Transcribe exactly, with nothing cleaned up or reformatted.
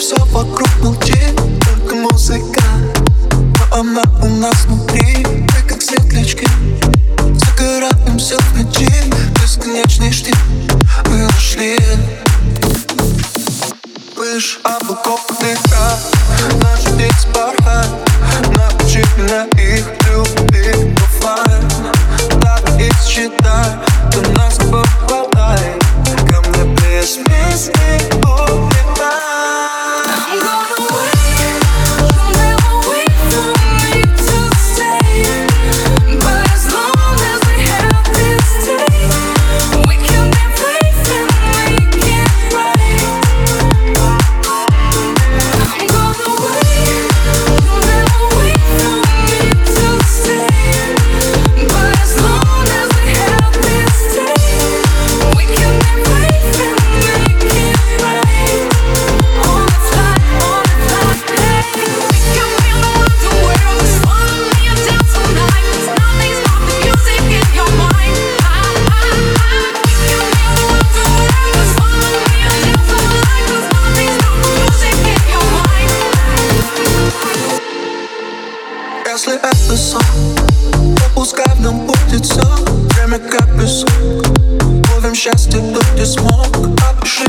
все вокруг молчит, только музыка, но она у нас внутри. Мы как светлячки, загораемся в ночи. Бесконечный штиль мы нашли. Выше облаков дыха, наши птицы порхают. Научи меня их любить оффлайн. Давай их считай, до нас не хватает. Ко мне без песни улетай. Если это сон, то пускай в нем будет все. Время как песок, ловим счастье, тут где смог. Опиши